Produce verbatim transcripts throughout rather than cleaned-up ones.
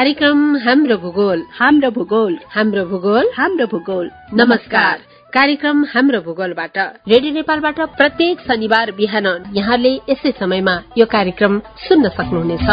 कार्यक्रम हाम्रो भूगोल हाम्रो भूगोल हाम्रो भूगोल हाम्रो भूगोल। नमस्कार। कार्यक्रम हाम्रो भूगोलबाट रेडियो नेपालबाट प्रत्येक शनिबार बिहान यहाँले यसै समयमा यो कार्यक्रम सुन्न सक्नुहुनेछ।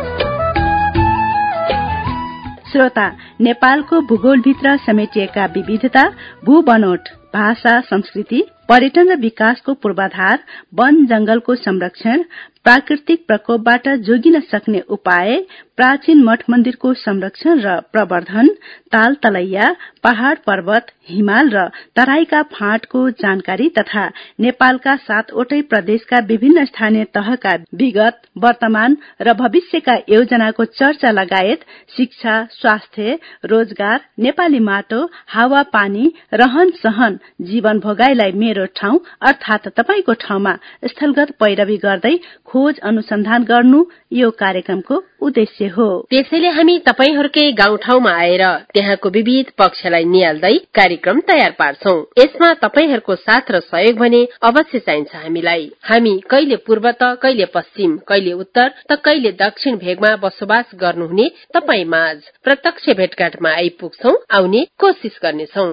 श्रोता, नेपालको भूगोलभित्र समेटिएका विविधता, भूबनोट, भाषा, संस्कृति, पर्यटन र विकासको पूर्वाधार, वन जंगलको संरक्षण, प्राकृतिक प्रकोपबाट जोगिन सक्ने उपाय, प्राचीन मठ मन्दिरको संरक्षण र प्रवर्धन, ताल तलैया, पहाड़ पर्वत, हिमाल र तराईका फाँटको जानकारी तथा नेपालका सातवटै प्रदेशका विभिन्न स्थानीय तहका विगत, वर्तमान र भविष्यका योजनाको चर्चा लगायत शिक्षा, स्वास्थ्य, रोजगार, नेपाली माटो, हावा पानी, रहन सहन, जीवन भोगाईलाई मेरो ठाउँ अर्थात तपाईको ठाउँमा स्थलगत पैरवी गर्दै खोज अनुसन्धान गर्नु यो कार्यक्रमको उद्देश्य हो। त्यसैले हामी तपाईहरूकै गाउँठाउँमा आएर त्यहाँको विविध पक्षलाई निहाल्दै कार्यक्रम तयार पार्छौं। यसमा तपाईहरूको साथ र सहयोग भने अवश्य चाहिन्छ हामीलाई। हामी कहिले पूर्व त कहिले पश्चिम, कहिले उत्तर त कहिले दक्षिण भेगमा बसोबास गर्नुहुने तपाई माझ प्रत्यक्ष भेटघाटमा आइपुग्छौं, आउने कोशिश गर्नेछौं।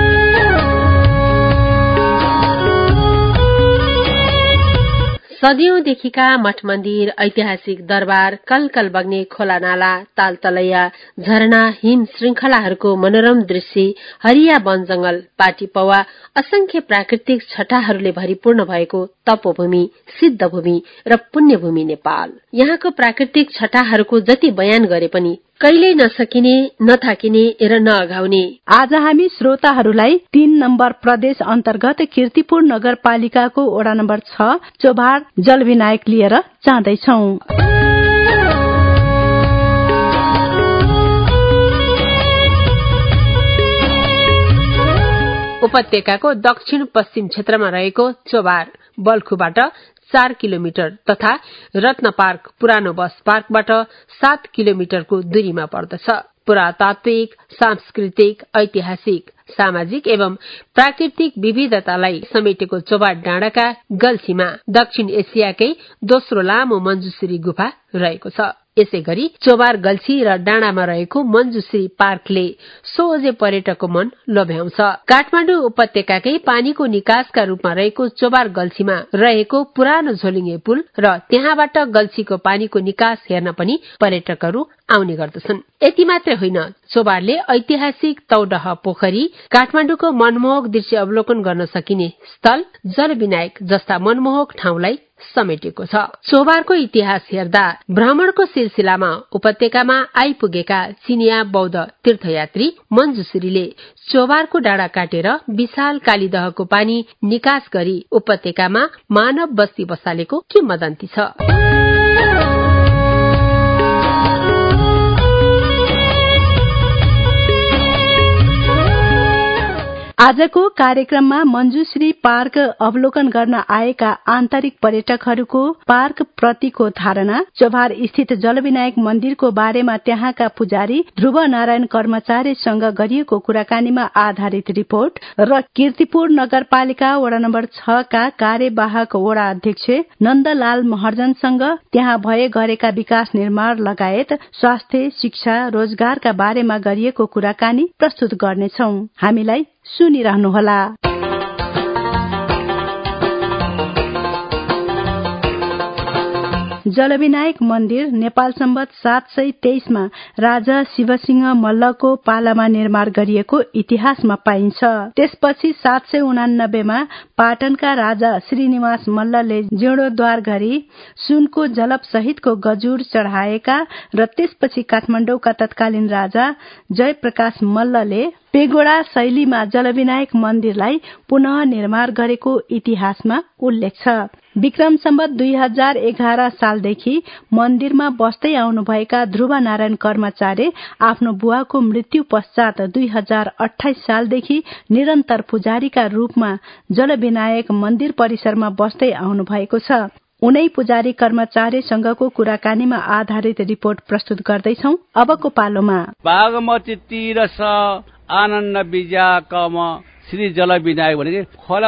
सदियौंदेखिका मठ मन्दिर, ऐतिहासिक दरबार, कलकल बग्ने खोला नाला, ताल तलैया, झरना, हिम श्रृंखलाहरूको मनोरम दृश्य, हरिया वन जंगल, पाटी पौवा, असंख्य प्राकृतिक छटाहरूले भरिपूर्ण भएको तपोभूमि, सिद्धभूमि र पुण्यभूमि नेपाल। यहाँको प्राकृतिक छटाहरूको जति बयान गरे पनि कहिल्यै नसकिने, नथाकिने र नअघाउने। आज हामी श्रोताहरूलाई तीन नम्बर प्रदेश अन्तर्गत कीर्तिपुर नगरपालिकाको वडा नम्बर छ चोभार जलविनायक लिएर जाँदैछौ। उपत्यकाको दक्षिण पश्चिम क्षेत्रमा रहेको चोभार बल्खुबाट चार किलोमिटर तथा रत्न पार्क पुरानो बस पार्कबाट सात किलोमिटरको दूरीमा पर्दछ। पुरातात्विक, सांस्कृतिक, ऐतिहासिक, सामाजिक एवं प्राकृतिक विविधतालाई समेटेको चोभार डाँडाका गल्छीमा दक्षिण एसियाकै दोस्रो लामो मञ्जुश्री गुफा रहेको छ। यसै गरी चोभार गल्छी र डाँडामा रहेको मञ्जुश्री पार्कले सोझे पर्यटकको मन लोभ्याउँछ। काठमाडौँ उपत्यकाकै पानीको निकासका रूपमा रहेको चोभार गल्छीमा रहेको पुरानो झोलिङ्गे पुल र त्यहाँबाट गल्छीको पानीको निकास हेर्न पनि पर्यटकहरू आउने गर्दछन्। यति मात्रै होइन, चोभारले ऐतिहासिक तौडह पोखरी, काठमाडौँको मनमोहक दृश्य अवलोकन गर्न सकिने स्थल, जलविनायक जस्ता मनमोहक ठाउँलाई समेटेको छ। चोभारको इतिहास हेर्दा भ्रमणको सिलसिलामा उपत्यकामा आइपुगेका चिनिया बौद्ध तीर्थयात्री मञ्जुश्रीले चोभारको डाँडा काटेर विशाल कालीदहको पानी निकास गरी उपत्यकामा मानव बस्ती बसालेको किम्वदन्ती छ। आजको कार्यक्रममा मञ्जुश्री पार्क अवलोकन गर्न आएका आन्तरिक पर्यटकहरूको पार्क प्रतिको धारणा, चोभार स्थित जलविनायक मन्दिरको बारेमा त्यहाँका पुजारी ध्रुव नारायण कर्मचारीसँग गरिएको कुराकानीमा आधारित रिपोर्ट र कीर्तिपुर नगरपालिका वडा नम्बर छ का कार्यवाहक वडा अध्यक्ष नन्दलाल महर्जनसँग त्यहाँ भए गरेका विकास निर्माण लगायत स्वास्थ्य, शिक्षा, रोजगारका बारेमा गरिएको कुराकानी प्रस्तुत गर्नेछौ। हामीलाई सुनिरहनुहोला। जलविनायक मन्दिर नेपाल सम्वत सात सय तेइसमा राजा शिवसिंह मल्लको पालामा निर्माण गरिएको इतिहासमा पाइन्छ। त्यसपछि सात सय उनानब्बेमा पाटनका राजा श्रीनिवास मल्लले जीर्णोद्धार गरी सुनको जलप सहितको गजुर चढ़ाएका र त्यसपछि काठमाडौँका तत्कालीन राजा जयप्रकाश मल्लले पेगोडा शैलीमा जलविनायक मन्दिरलाई पुनः निर्माण गरेको इतिहासमा उल्लेख छ। विक्रम सम्वत दुई हजार एघार सालदेखि मन्दिरमा बस्दै आउनुभएका ध्रुव नारायण कर्मचारी आफ्नो बुवाको मृत्यु पश्चात दुई हजार अठाइस सालदेखि निरन्तर पुजारीका रूपमा जलविनायक मन्दिर परिसरमा बस्दै आउनु भएको छ। उनै पुजारी कर्मचारीसँगको कुराकानीमा आधारित रिपोर्ट प्रस्तुत गर्दैछौ। अबको पालोमा बागमती तीर आनन्द विजय कम श्री जलविनायक भनेको खोलाको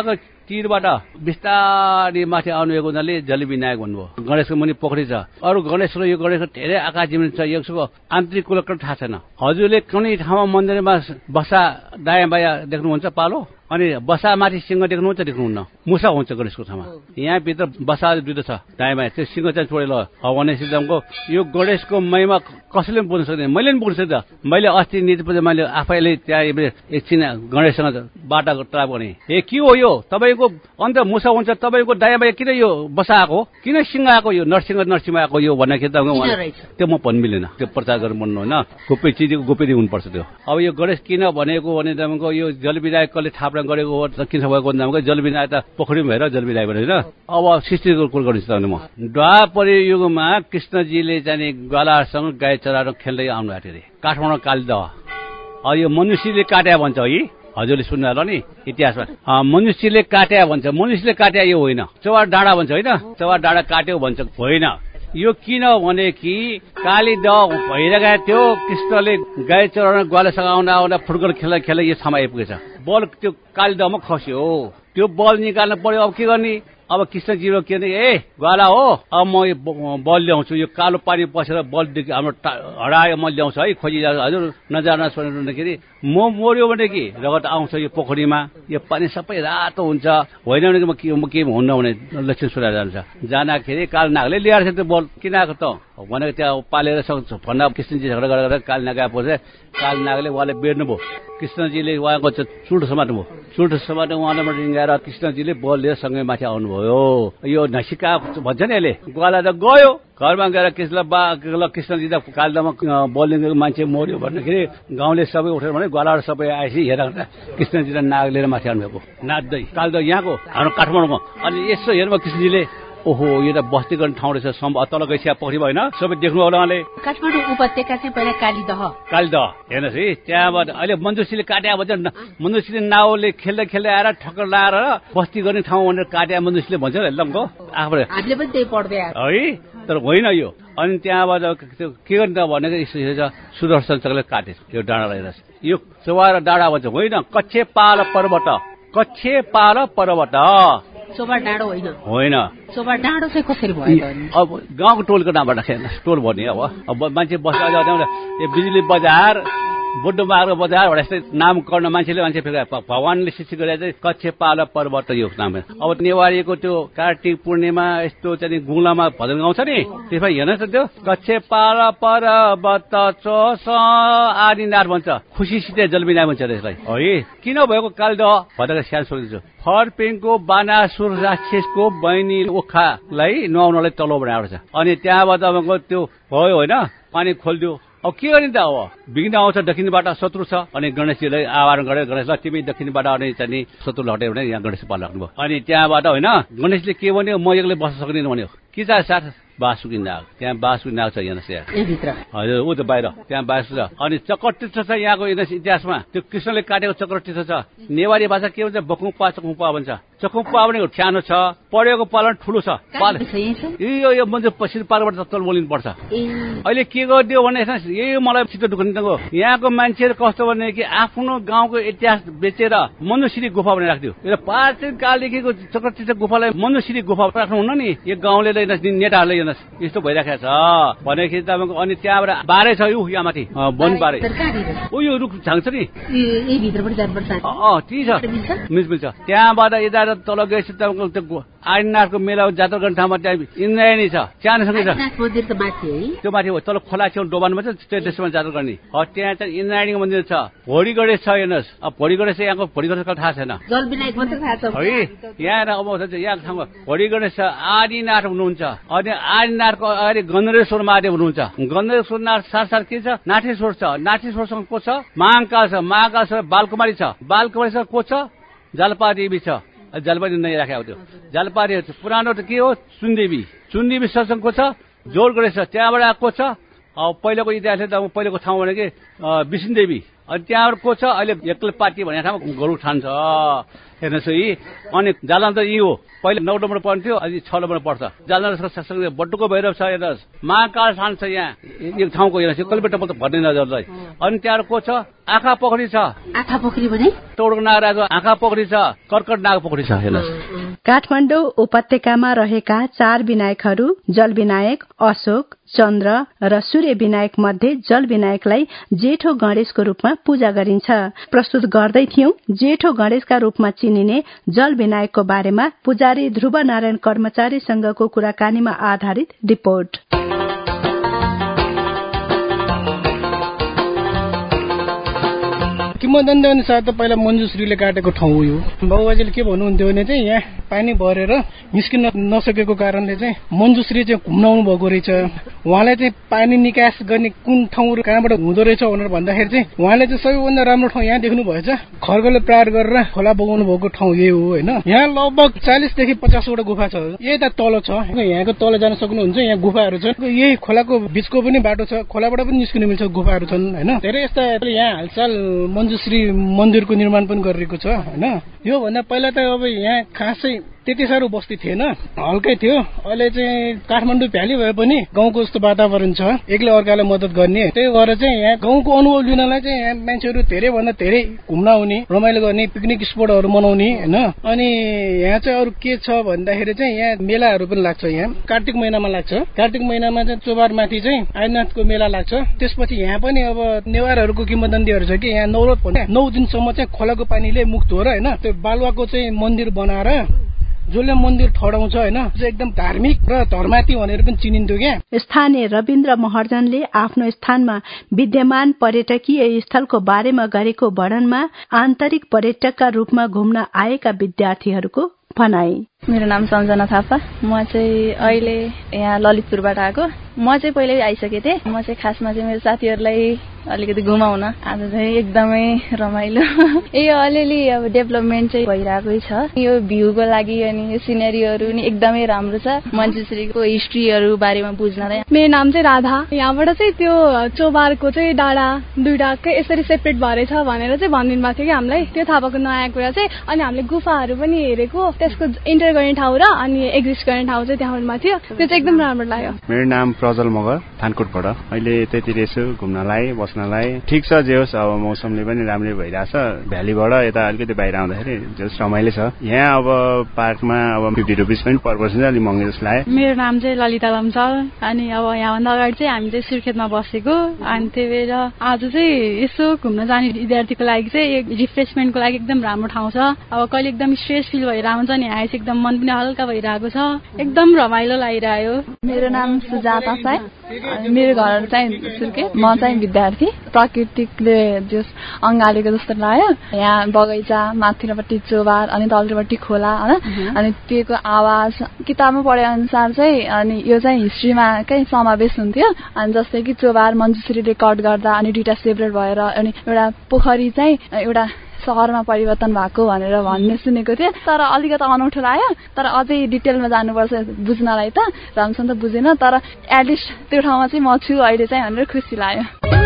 तीरबाट बिस्तारै माथि आउनुभएको हुनाले जलविनायक भन्नुभयो। गणेशको मुनि पोखरी छ। अरू गणेश र यो गणेशको धेरै आकार जिम्मेवारी छ। यसको आन्तरिक कुलकर्म थाहा छैन। हजुरले कुनै ठाउँमा मन्दिरमा बसा दायाँ बायाँ देख्नुहुन्छ पालो, अनि बसा माथि सिंह देख्नुहुन्छ देख्नुहुन्न? मुसा हुन्छ गणेशको ठाउँमा। यहाँ भित्र बसा दुईटा छ दायाँ बायाँ, त्यो सिंह चाहिँ छोडेर भनेपछि तपाईँको यो गणेशको महिमा कसैले पनि बोल्न सक्दैन। मैले पनि बोल्न सक्दिनँ। मैले अस्ति नीतिपछि मैले आफैले त्यहाँ एकछिन गणेशसँग बाटा ट्राप गरेँ। ए के हो यो तपाईँको अन्त मुसा हुन्छ, तपाईँको दायाँ बायाँ किन यो बसा आएको, किन सिंह आएको, यो नरसिंह नरसिंह आएको यो भन्दाखेरि तपाईँको त्यो म भन्नु मिलेन। त्यो प्रचार गर्नु भन्नु होइन, गोप्य चिजको गोप्य हुनुपर्छ त्यो। अब यो गणेश किन भनेको भने तपाईँको यो जलविनायकले थाप्न गरेको हो, किन भएको भन्दा जलविनायक त पोखरी भएर जलविनायक भने होइन। अब सृष्टिको कुरो गर्छु त म। द्वापर युगमा कृष्णजीले चाहिँ ग्वालासँग गाई चराएर खेल्दै आउनु भएको थियो अरे काठमाडौँ कालीदह। अब यो मनुष्यले काट्या भन्छ है, हजुरले सुन्नु होला नि इतिहासमा। मनुष्यले काट्या भन्छ, मनुष्यले काट्या यो होइन। चौवा डाँडा भन्छ होइन, चौवा डाँडा काट्यो भन्छ होइन। यो किन भने कि कालीदह भइरहेको थियो, कृष्णले गाई चराउन ग्वालासँग आउँदा आउँदा फुटबल खेल्दा खेल्दा यो ठाउँमा आइपुगेछ। बल त्यो कालीदहमा खस्यो, त्यो बल निकाल्नु पर्यो। अब के गर्ने? अब कृष्णजीको के भने ए ग्वाला हो, अब म यो बल ल्याउँछु, यो कालो पानी पसेर बलदेखि हाम्रो हरायो म ल्याउँछु है, खोजिरहेको हजुर नजान सोध्दाखेरि म मर्यो भने कि रगत आउँछ यो पोखरीमा, यो पानी सबै रातो हुन्छ, होइन भने म के म के हुन्न भने लक्ष्मी सुरा जान्छ। जाँदाखेरि कालनागले ल्याएर त्यो बल किन आएको त भनेको त्यहाँ पालेर सक्छ भन्दा कृष्णजी झगडा गरेर कालनाग आएपछि कालनागले उहाँले बेर्नुभयो। कृष्णजीले उहाँको चुल्ठो समात्नुभयो। चुल्ठो समात्नु उहाँले रिङ्गाएर कृष्णजीले बल लिएर सँगै माथि आउनुभयो। यो नसिका भन्छ नि यसले, ग्वाला त गयो घरमा गएर कृष्ण बा कृष्णजी त कालदहमा बल लिएको मान्छे मर्यो भन्दाखेरि गाउँले सबै उठेर भने ग्वालाहरू सबै आएपछि हेर कृष्णजी र नाग लिएर माथि आउनुभएको नाच्दै। कालदह यहाँको हाम्रो काठमाडौँमा। अनि यसो हेर्नु कृष्णजीले ओहो यो त बस्ती गर्ने ठाउँ रहेछ, तल गइसिया पोखरी होइन सबै देख्नु होला उहाँले। काठमाडौँ उपत्यका चाहिँ पहिला कालीदह कालीदह हेर्नुहोस् है। त्यहाँबाट अहिले मनुष्यले काट्या भन्छ, मनुष्यले नाउले खेल्दै खेल्दै आएर ठक्कर लाएर बस्ती गर्ने ठाउँ भनेर काट्या मनुष्यले भन्छ लम्को आफूले हामीले पनि त्यही पढ्दै है, तर होइन यो। अनि त्यहाँबाट त्यो के गर्ने त भनेको सुदर्शन चक्रले काटे यो डाँडालाई हेर्नुहोस्। यो चौवार डाँडा भन्छ होइन, कच्छे पाल पर्वत, कच्छे पाल पर्वत चोबा डाँडो होइन होइन। चोबा डाँडो चाहिँ कसरी भयो? अब गाउँको टोलको नामबाट खेल्न टोल भन्ने अब अब मान्छे बस्दा यो बिजुली बजार बुड्डो मार्ग बजार भने यस्तै नामकरण मान्छेले मान्छे फेरि भगवान्ले सृष्टि गरेर चाहिँ कच्छे पाल पर्वत यो नाम। अब नेवारीको त्यो कार्तिक पूर्णिमा यस्तो चाहिँ गुलामा भजन गाउँछ नि, त्यसमा हेर्नुहोस् त त्यो कच्छे पाल पर्वत चोस आदिनाथ भन्छ, खुसीसित जलविनायक भन्छ यसलाई है। किन भएको कालदह भनेर स्यान सोधिदिन्छु। फर्पिङको बानासुर राक्षसको बहिनी ओखालाई नुहाउनलाई तलब बनाएको छ। अनि त्यहाँबाट तपाईँको त्यो भयो होइन, पानी खोलिदियो। अब के गर्ने त? अब विघ्न आउँछ दक्षिणबाट, शत्रु छ। अनि गणेशजीलाई आह्वान गरेर गणेशलाई तिमी दक्षिणबाट अनि चाहिँ शत्रुलाई हटायो भने यहाँ गणेश पाल राख्नुभयो। अनि त्यहाँबाट होइन गणेशले के भन्यो, म एक्लै बस्न सक्दिनँ भन्यो। के छ साथ? बासुकी नाग। त्यहाँ बासुकी नाग छ हेर्नुहोस् यहाँ हजुर, ऊ त बाहिर त्यहाँ बासु छ। अनि चक्रतीर्थ छ यहाँको इतिहासमा, त्यो कृष्णले काटेको चक्रतीर्थ छ। नेवारी भाषा के भन्छ? बकुम्पा चकुम्पा भन्छ। चकुम्पा पनि सानो छ, पढेको पालन ठुलो छ। पाल यो यो मन्दिर पश्चिम पालबाट तल बोलिनु पर्छ। अहिले के गरिदियो भने यही मलाई चित्त दुख्ने त हो। यहाँको मान्छेहरू कस्तो भने कि आफ्नो गाउँको इतिहास बेचेर मनुश्री गुफा भनेर राखिदियो। यो प्राचीन कालदेखिको चक्रतीर्थ गुफालाई मनुश्री गुफा राख्नु हुन्न नि, यो गाउँले नेताहरूले यस्तो भइराखेको छ भनेदेखि तपाईँको। अनि त्यहाँबाट बारे छ यो यहाँ माथि वन बारे, ऊ यो रुख झाङ्छ नि अँ ती छ मिल्छ मिल्छ। त्यहाँबाट यता तल गएपछि तपाईँको त्यो आदिनाथको मेला जात्रा गर्ने ठाउँमा त्यहाँ इन्द्रायणी छ, सानोसँगै छ त्यो माथि तल खोला छेउ डोबानमा छ, त्यसमा जात्रा गर्ने। त्यहाँ चाहिँ इन्द्रायणीको मन्दिर छ। भोडी गणेश छ हेर्नुहोस्। अब भोडी गणेश चाहिँ यहाँको भोडी गणेश थाहा छैन है, यहाँ अब यहाँको ठाउँमा भोडी गणेश छ। आदिनाथ हुनुहुन्छ, अनि आदिनाथको अगाडि गन्धरेश्वर महादेव हुनुहुन्छ। गन्धरेश्वर नाथ साथसाथ के छ? नाथेश्वर छ। नाथेश्वरसँग को छ? महाकाल छ। महाकाल छ बालकुमारी छ। बालकुमारीसँग को छ? जालपा देवी छ। जालपादेवी नै राखेको त्यो जालपादेवी पुरानो त के हो? सुनदेवी। सुनदेवी सरसँग को छ? जोर गणेश छ। त्यहाँबाट को छ? अब पहिलाको इतिहासले त पहिलाको ठाउँ भने कि विष्णुदेवी। अनि त्यहाँबाट को छ अहिले एक्लै पार्टी भन्ने ठाउँमा गोरु ठान्छ हेर्नुहोस् है। अनि जालना त यी हो पहिले नौ नम्बर पढ्थ्यो अहिले छ नम्बर पढ्छ। जालना बटुको भैरव छ हेर्नुहोस्, महाकाल ठान छ यहाँ एक ठाउँको हेर्नुहोस् कहिलेबाट म त भन्ने नजरलाई। अनि त्यहाँबाट को छ आँखा पोखरी छ। आँखा पोखरी भने टोडको नागराजको आँखा पोखरी छ, कर्कट नाग पोखरी छ हेर्नुहोस्। काठमाडौँ उपत्यकामा रहेका चार विनायकहरू जल विनायक, अशोक, चन्द्र र सूर्य विनायक मध्ये जल विनायकलाई जेठो गणेशको रूपमा पूजा गरिन्छ। प्रस्तुत गर्दै थियौं जेठो गणेशका रूपमा चिनिने जल विनायकको बारेमा पुजारी ध्रुव नारायण कर्मचारीसँगको कुराकानीमा आधारित रिपोर्ट। किम्बदन्ती अनुसार त पहिला मञ्जुश्रीले काटेको ठाउँ हो यो। बाबुबाजेले के भन्नुहुन्थ्यो भने चाहिँ यहाँ पानी भरेर निस्किन नसकेको कारणले चाहिँ मञ्जुश्री चाहिँ घुम्नाउनु भएको रहेछ। उहाँलाई चाहिँ पानी निकास गर्ने कुन ठाउँ कहाँबाट हुँदो रहेछ भनेर भन्दाखेरि चाहिँ उहाँले चाहिँ सबैभन्दा राम्रो ठाउँ यहाँ देख्नु भएछ, खड्गले प्रहार गरेर खोला बगाउनु भएको ठाउँ यही हो होइन। यहाँ लगभग चालिसदेखि पचासवटा गुफा छ। यता तल छ, यहाँको तल जान सक्नुहुन्छ, यहाँ गुफाहरू छ। यही खोलाको बिचको पनि बाटो छ, खोलाबाट पनि निस्किनु मिल्छ, गुफाहरू छन् होइन। धेरै यस्ता यहाँ हालसाल मञ्जुश्री मन्दिरको निर्माण पनि गरिरहेको छ होइन। यो भन्दा पहिला त अब यहाँ खासै त्यति साह्रो बस्ती थिएन, हल्कै थियो। अहिले चाहिँ काठमाडौँ भ्याली भए पनि गाउँको जस्तो वातावरण छ, एकले अर्कालाई मद्दत गर्ने। त्यही भएर चाहिँ यहाँ गाउँको अनुभव लिनलाई चाहिँ यहाँ मान्छेहरू धेरै भन्दा धेरै घुम्न आउने, रमाइलो गर्ने, पिकनिक स्पोटहरू मनाउने होइन। अनि यहाँ चाहिँ अरू के छ भन्दाखेरि चाहिँ यहाँ मेलाहरू पनि लाग्छ। यहाँ कार्तिक महिनामा लाग्छ। कार्तिक महिनामा चाहिँ चोबारमाथि चाहिँ आदिनाथको मेला लाग्छ। त्यसपछि यहाँ पनि अब नेवारहरूको किम्बदन्तीहरू छ कि यहाँ नौरथ भन्ने नौ दिनसम्म चाहिँ खोलाको पानीले मुक्त हो र होइन। त्यो बालुवाको चाहिँ मन्दिर बनाएर जसले मन्दिर ठडाउँछ होइन, एकदम धार्मिक र धर्माती भनेर पनि चिनिन्थ्यो क्या। स्थानीय रविन्द्र महर्जनले आफ्नो स्थानमा विद्यमान पर्यटकीय स्थलको बारेमा गरेको वर्णनमा आन्तरिक पर्यटकका रूपमा घुम्न आएका विद्यार्थीहरूको भनाई। मेरो नाम सम्झना थापा, म चाहिँ अहिले यहाँ ललितपुरबाट आएको। म चाहिँ पहिल्यै आइसकेको थिएँ। म चाहिँ खासमा चाहिँ मेरो साथीहरूलाई अलिकति घुमाउन आज चाहिँ एकदमै रमाइलो। यो अलिअलि अब डेभलपमेन्ट चाहिँ भइरहेकै छ। यो भ्यूको लागि अनि यो सिनेरीहरू नि एकदमै राम्रो छ। मञ्जुश्रीको हिस्ट्रीहरू बारेमा बुझ्नलाई। मेरो नाम चाहिँ राधा। यहाँबाट चाहिँ त्यो चोबारको चाहिँ डाँडा दुईटाकै यसरी सेपरेट भएर छ भनेर चाहिँ भनिदिनु भएको थियो कि हामीलाई। त्यो थाहा पाएको नयाँ कुरा चाहिँ। अनि हामीले गुफाहरू पनि हेरेको, त्यसको इन्टर गर्ने ठाउँ र अनि एक्जिस्ट गर्ने ठाउँ चाहिँ त्यहाँमा थियो। त्यो चाहिँ एकदम राम्रो लाग्यो। मेरो नाम प्रजल मगर, थानकोटबाट। अहिले त्यति रहेछु घुम्नलाई बस्नलाई। ठिक छ जे होस्, अब मौसमले पनि राम्रै भइरहेछ। भ्यालीबाट यता अलिकति बाहिर आउँदाखेरि जस रमाइलो छ। यहाँ अब पार्कमा अब फिफ्टी रुपिस पनि पर पर्सन अलिक महँगो जस्तो लाग्यो। मेरो नाम चाहिँ ललिता लम्साल। अनि अब यहाँभन्दा अगाडि चाहिँ हामी चाहिँ सुर्खेतमा बसेको। अनि त्यही भएर आज चाहिँ यसो घुम्न जाने विद्यार्थीको लागि चाहिँ रिफ्रेसमेन्टको लागि एकदम राम्रो ठाउँ छ। अब कहिले एकदम स्ट्रेस फिल भइरहेको हुन्छ नि, आएपछि एकदम मन पनि हल्का भइरहेको छ, एकदम रमाइलो लागिरह्यो। मेरो नाम सुजाता साई, मेरो घर चाहिँ सुर्खेत। म चाहिँ विद्यार्थी। प्राकृतिकले जस अङ्गालेको जस्तो लाग्यो। यहाँ बगैँचा, माथिल्लोपट्टि चोबार अनि तल्लोपट्टि खोला होइन। अनि त्योको आवाज किताबमा पढे अनुसार चाहिँ अनि यो चाहिँ हिस्ट्रीमा कहीँ समावेश हुन्थ्यो। अनि जस्तै कि चोबार मञ्जुश्री रेकर्ड गर्दा अनि दुईटा सेपरेट भएर अनि एउटा पोखरी चाहिँ एउटा सहरमा परिवर्तन भएको भनेर भन्ने सुनेको थिएँ। तर अलिकति अनौठो लाग्यो। तर अझै डिटेलमा जानुपर्छ बुझ्नलाई त, राम्रोसँग त बुझेन। तर एटलिस्ट त्यो ठाउँमा चाहिँ म छु अहिले चाहिँ भनेर खुसी लाग्यो।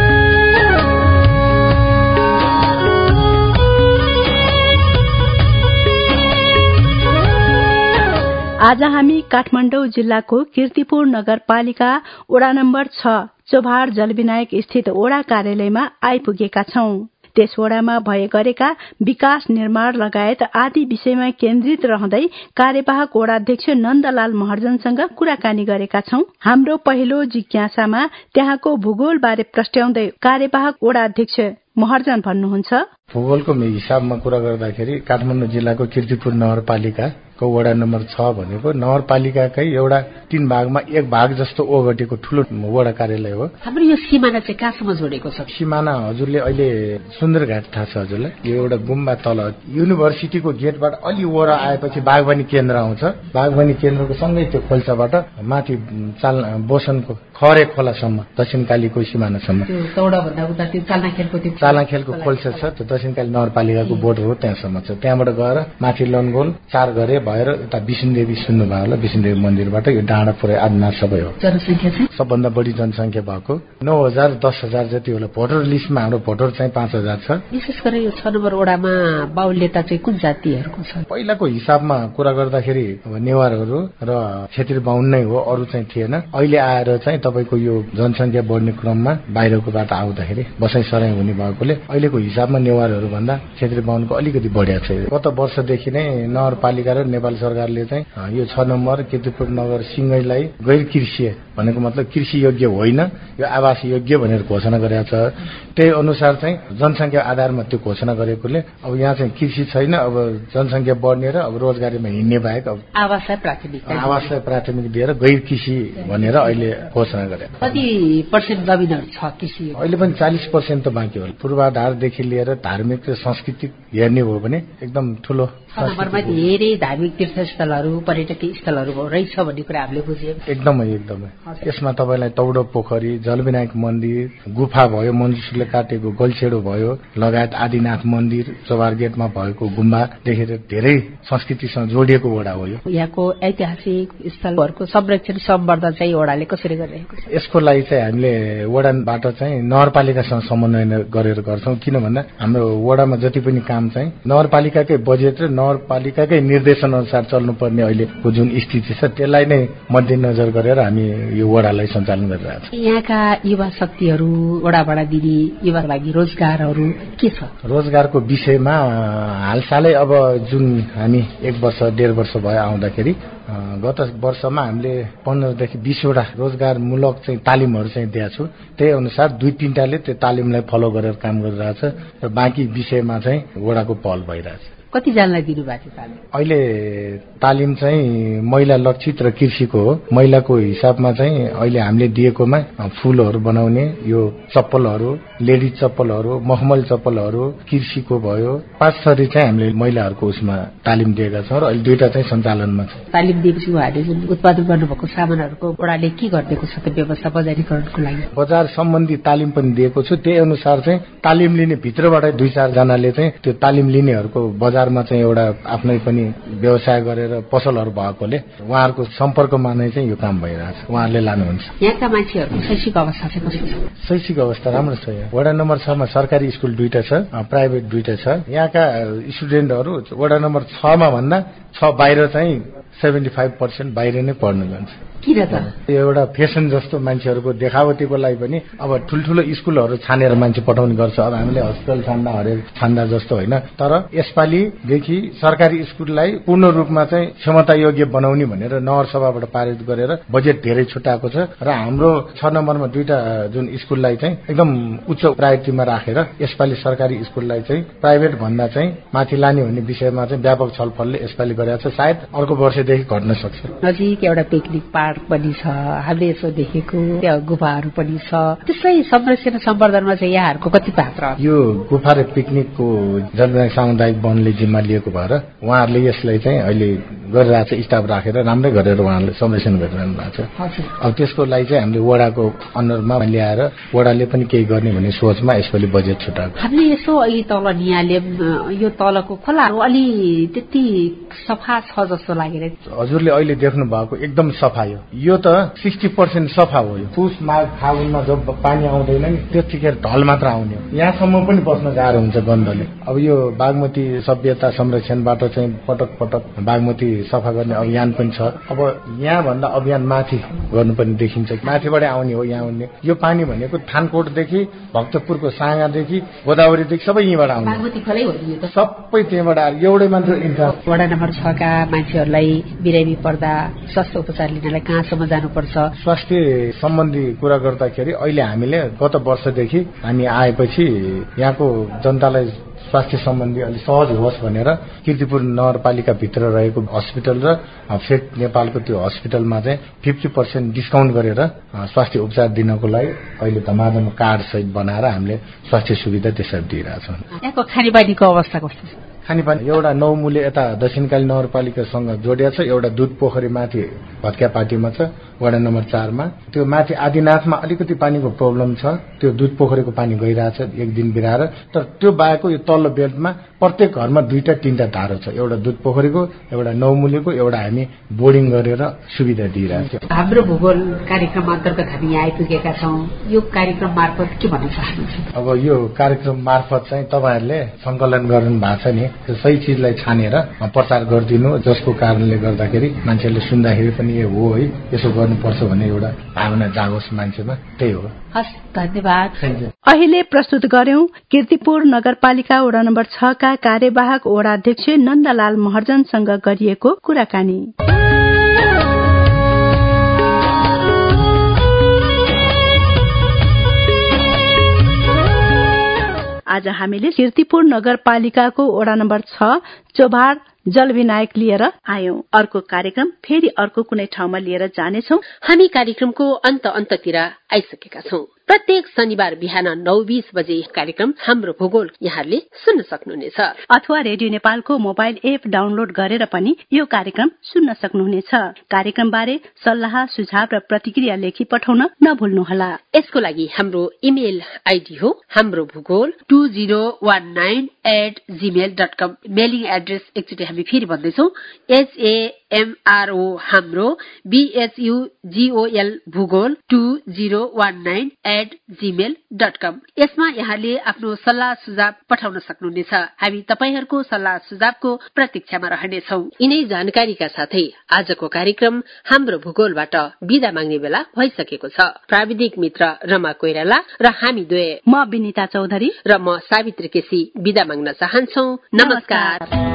आज हामी काठमाडौँ जिल्लाको कीर्तिपुर नगरपालिका वडा नम्बर छ चोभार जलविनायक स्थित वडा कार्यालयमा आइपुगेका छौं। त्यस वडामा भए गरेका विकास निर्माण लगायत आदि विषयमा केन्द्रित रहँदै कार्यवाहक वडाध्यक्ष नन्दलाल महर्जनसँग कुराकानी गरेका छौं। हाम्रो पहिलो जिज्ञासामा त्यहाँको भूगोल बारे प्रस्ट्याउँदै कार्यवाहक वडाध्यक्ष महर्जन भन्नुहुन्छ, भूगोलको हिसाबमा कुरा गर्दाखेरि काठमाडौँ जिल्लाको कीर्तिपुर नगरपालिकाको वडा नम्बर छ भनेको नगरपालिकाकै एउटा तीन भागमा एक भाग जस्तो ओगटेको ठूलो वडा कार्यालय हो। हाम्रो यो सिमाना चाहिँ कहाँसम्म जोडेको छ? सिमाना हजुरले अहिले सुन्दरघाट थाहा छ हजुरलाई? यो एउटा गुम्बा तल युनिभर्सिटीको गेटबाट अलि वर आएपछि बागवानी केन्द्र आउँछ। बागवानी केन्द्रको सँगै त्यो खोल्साबाट माथि चाल बोसनको खरे खोलासम्म दक्षिणकालीको सिमानासम्म। त्यो चौडा भन्दा उता त्यो चालना खेलको त्यो चालना खेलको खोल्सा छ, त्यो दक्षिणकाली नगरपालिकाको बोर्डर हो त्यहाँसम्म छ। त्यहाँबाट गएर माथि लनगोल चार घरे भएर यता विष्णुदेवी सुन्नुभयो होला, विष्णुदेवी मन्दिरबाट यो डाँडा पुरै आदिनाथ सबै हो। जनसङ्ख्या चाहिँ सबभन्दा बढी जनसङ्ख्या भएको नौ हजार दस हजार जति होला। भोटर लिस्टमा हाम्रो भोटर चाहिँ पाँच हजार छ। विशेष गरी यो छ नम्बर वडामा बाहुल्यता चाहिँ कुन जातिहरूको छ? पहिलाको हिसाबमा कुरा गर्दाखेरि नेवारहरू र क्षेत्री बाहुन नै हो, अरू चाहिँ थिएन। अहिले आएर चाहिँ तपाईँको यो जनसङ्ख्या बढ्ने क्रममा बाहिरकोबाट आउँदाखेरि बसाइ सराइ हुने भएकोले अहिलेको हिसाबमा नेवारहरू भन्दा क्षेत्री बाहुनको अलिकति बढिया छ। गत वर्षदेखि नै नगरपालिका र नेपाल सरकारले चाहिँ यो छ नम्बर कीर्तिपुर नगर सिंहैलाई गैर कृषि भनेको मतलब कृषि योग्य होइन, यो आवास योग्य भनेर घोषणा गरेको छ। त्यही अनुसार चाहिँ जनसङ्ख्या आधारमा त्यो घोषणा गरेकोले अब यहाँ चाहिँ कृषि छैन। अब जनसङ्ख्या बढ्ने र अब रोजगारीमा हिँड्ने बाहेक अब आवासलाई प्राथमिकता आवासलाई प्राथमिक दिएर गैर कृषि भनेर अहिले घोषणा गरे। कति पर्सेन्ट जमिनहरू छ कृषि? अहिले पनि चालिस पर्सेन्ट त बाँकी होला। पूर्वाधारदेखि लिएर धार्मिक र सांस्कृतिक हेर्ने हो भने एकदम ठुलो नम्बरमा धेरै धार्मिक तीर्थस्थलहरू पर्यटकीय स्थलहरू रहेछ भन्ने कुरा हामीले बुझ्यौँ। एकदमै एकदमै यसमा तपाईँलाई तौडो पोखरी, जलविनायक मन्दिर, गुफा भयो, मन्जुसुरले काटेको गल्छेडो भयो, लगायत आदिनाथ मन्दिर, चोबार गेटमा भएको गुम्बादेखि धेरै संस्कृतिसँग जोडिएको वडा हो। यो यहाँको ऐतिहासिक स्थलहरूको संरक्षण सम्वर्धन चाहिँ वडाले कसरी गरिरहेको छ? यसको लागि चाहिँ हामीले वडाबाट चाहिँ नगरपालिकासँग समन्वय गरेर गर्छौँ। किन भन्दा हाम्रो वडामा जति पनि काम चाहिँ नगरपालिकाकै बजेट र नगरपालिकाकै निर्देशन अनुसार चल्नुपर्ने अहिलेको जुन स्थिति छ त्यसलाई नै मध्यनजर गरेर हामी यो वडालाई सञ्चालन गरिरहेका छौँ। यहाँका युवा शक्तिहरू वडाबाट दिने युवाको लागि रोजगारहरू के छ? रोजगारको विषयमा हालसालै अब जुन हामी एक वर्ष डेढ वर्ष भयो आउँदाखेरि गत वर्षमा हामीले पन्ध्रदेखि बीसवटा रोजगारमूलक चाहिँ तालिमहरू चाहिँ दिएको छु। त्यही अनुसार दुई तीनटाले त्यो तालिमलाई फलो गरेर काम गरिरहेछ र बाँकी विषयमा चाहिँ वडाको पहल भइरहेछ। कतिजनालाई दिनुभएको थियो तालिम? अहिले तालिम चाहिँ महिला लक्षित र कृषिको हो। महिलाको हिसाबमा चाहिँ अहिले हामीले दिएकोमा फूलहरू बनाउने, यो चप्पलहरू, लेडिज चप्पलहरू, मखमल चप्पलहरू, कृषिको भयो, पाँच थरी चाहिँ हामीले महिलाहरूको उसमा तालिम दिएका छौँ र अहिले दुईटा चाहिँ सञ्चालनमा छ। तालिम दिएपछि उहाँहरूले जुन उत्पादन गर्नुभएको सामानहरूको वडाले के गरिदिएको छ त व्यवस्था बजारीकरणको लागि? बजार सम्बन्धी तालिम पनि दिएको छु। त्यही अनुसार चाहिँ तालिम लिने भित्रबाटै दुई चारजनाले चाहिँ त्यो तालिम लिनेहरूको बजार मा चाहिँ एउटा आफ्नै पनि व्यवसाय गरेर पसलहरू भएकोले उहाँहरूको सम्पर्कमा नै चाहिँ यो काम भइरहेछ। उहाँहरूले लानुहुन्छ। यहाँका मान्छेहरूको शैक्षिक अवस्था चाहिँ कस्तो छ? शैक्षिक अवस्था राम्रो छ। यहाँ वडा नम्बर छमा सरकारी स्कुल दुईटा छ, प्राइभेट दुईटा छ। यहाँका स्टुडेन्टहरू वडा नम्बर छमा भन्दा छ बाहिर चाहिँ सेभेन्टी फाइभ पर्सेन्ट बाहिर नै पढ्न जान्छ। किन त? एउटा फेसन जस्तो मान्छेहरूको देखावटीको लागि पनि अब ठुल्ठुलो स्कुलहरू छानेर मान्छे पठाउने गर्छ। अब हामीले हस्पिटल छान्दा हरेक छान्दा जस्तो होइन, तर यसपालिदेखि सरकारी स्कुललाई पूर्ण रूपमा चाहिँ क्षमता योग्य बनाउने भनेर नगरसभाबाट पारित गरेर बजेट धेरै छुट्याएको छ र हाम्रो छ नम्बरमा दुईटा जुन स्कुललाई चाहिँ एकदम उच्च प्रायोरिटीमा राखेर यसपालि सरकारी स्कुललाई चाहिँ प्राइभेट भन्दा चाहिँ माथि लाने भन्ने विषयमा चाहिँ व्यापक छलफलले यसपालि गरेको छ। सायद अर्को वर्षदेखि घट्न सक्छ। नजिक एउटा पिकनिक पार्क पनि छ, हामीले यसो देखेको, त्यहाँ गुफाहरू पनि छ। त्यसलाई संरक्षण सम्वर्धनमा चाहिँ यहाँहरूको कति पात्र? यो गुफा र पिकनिकको जलविनायक सामुदायिक वनले जिम्मा लिएको भएर उहाँहरूले यसलाई चाहिँ अहिले गरिरहेको छ। स्टाफ राखेर राम्रै गरेर उहाँहरूले संरक्षण गरिरहनु भएको छ। अब त्यसको लागि चाहिँ हामीले वडाको अन्डरमा ल्याएर वडाले पनि केही गर्ने भन्ने सोचमा यसपालि बजेट छुट्याएको। हामीले यसो अहिले तल नियाले यो तलको खोलाहरू अलि त्यति सफा छ जस्तो लागेर हजुरले अहिले देख्नु भएको एकदम सफा हो। यो त सिक्सटी पर्सेन्ट सफा हो। यो पुस माघ फागुनमा जब पानी आउँदैन नि त्यतिखेर ढल मात्र आउने हो। यहाँसम्म पनि बस्न गाह्रो हुन्छ गन्धले। अब यो बागमती सभ्यता संरक्षणबाट चाहिँ पटक पटक बागमती सफा गर्ने अभियान पनि छ। अब यहाँभन्दा अभियान माथि गर्नु पनि देखिन्छ। माथिबाटै आउने हो यहाँ आउने। यो पानी भनेको थानकोटदेखि भक्तपुरको साँगादेखि गोदावरीदेखि सबै यहीँबाट आउने। बागमती खोलै हो नि यो त? सबै त्यहीँबाट आएर एउटै मात्र इन्सान। वडा नम्बर छ का मान्छेहरूलाई बिरामी पर्दा स्वास्थ्य उपचार लिनलाई कहाँसम्म जानुपर्छ? स्वास्थ्य सम्बन्धी कुरा गर्दाखेरि अहिले हामीले गत वर्षदेखि हामी आएपछि यहाँको जनतालाई स्वास्थ्य सम्बन्धी अलि सहज होस् भनेर कीर्तिपुर नगरपालिका भित्र रहेको हस्पिटल र फेक नेपालको त्यो हस्पिटलमा चाहिँ फिफ्टी पर्सेन्ट डिस्काउन्ट गरेर स्वास्थ्य उपचार दिनको लागि अहिले धमाधम कार्ड सहित बनाएर हामीले स्वास्थ्य सुविधा त्यसरी दिइरहेछौँ। यहाँको खानेपानीको अवस्था कस्तो छ? खानेपानी एउटा नौ मूल्य यता दक्षिणकाली नगरपालिकासँग जोडिया छ, एउटा दुध पोखरी माथि भत्क्या पार्टीमा छ वडा नम्बर चारमा। त्यो माथि आदिनाथमा अलिकति पानीको प्रब्लम छ, त्यो दुध पोखरीको पानी गइरहेछ एक दिन बिराएर। तर त्यो बाहेकको यो तल्लो बेल्टमा प्रत्येक घरमा दुईटा तीनटा धारो छ, एउटा दुध पोखरीको, एउटा नौ मूल्यको, एउटा हामी बोर्डिङ गरेर सुविधा दिइरहेको छौँ। हाम्रो भूगोल कार्यक्रम अन्तर्गत हामी यहाँ आइपुगेका छौँ। यो कार्यक्रम मार्फत के भन्न चाहनुहुन्छ? अब यो कार्यक्रम मार्फत चाहिँ तपाईहरुले संकलन गर्नु भएको छ नि, त्यो सही चीजलाई छानेर प्रचार गरिदिनु, जसको कारणले गर्दाखेरि मान्छेले सुन्दाखेरि पनि यो हो है, यसो गर्नुपर्छ भन्ने एउटा भावना जागोस् मान्छेमा। त्यही हो। हस्, धन्यवाद। अहिले प्रस्तुत गर्यौं कीर्तिपुर नगरपालिका वडा नम्बर छ का कार्यवाहक वडाध्यक्ष नन्दलाल महर्जनसँग गरिएको कुराकानी। आज हामीले कीर्तिपुर नगरपालिकाको वडा नम्बर छ चोभार जलविनायक लिएर आयौं। अर्को कार्यक्रम फेरि अर्को कुनै ठाउँमा लिएर जानेछौं। हामी कार्यक्रमको अन्त अन्ततिर आइसकेका छौं। प्रत्येक शनिबार बिहान नौ बीस बजे कार्यक्रम हाम्रो भूगोल यहाँले सुन्न सक्नुहुनेछ, अथवा रेडियो नेपालको मोबाइल एप डाउनलोड गरेर पनि यो कार्यक्रम सुन्न सक्नुहुनेछ। कार्यक्रम बारे सल्लाह सुझाव र प्रतिक्रिया लेखी पठाउन नभुल्नुहोला। यसको लागि हाम्रो इमेल आइडी हो Hamro Bhugol two zero one nine eight Gmail dot com. Mailing address एकचोटि हामी फेरि भन्दैछौँ, H A M R O Hamro B H U G O L Bhugol two zero one nine eight Gmail dot com. यसमा यहाँले आफ्नो सल्लाह सुझाव पठाउन सक्नुहुनेछ। हामी तपाईहरूको सल्लाह सुझावको प्रतीक्षामा रहनेछौँ। यिनै जानकारीका साथै आजको कार्यक्रम हाम्रो भूगोलबाट बिदा माग्ने बेला भइसकेको छ। प्राविधिक मित्र रमा कोइराला र हामी दुवै, म विनिता चौधरी र म सावित्री केसी बिदा माग्न चाहन्छौ। नमस्कार।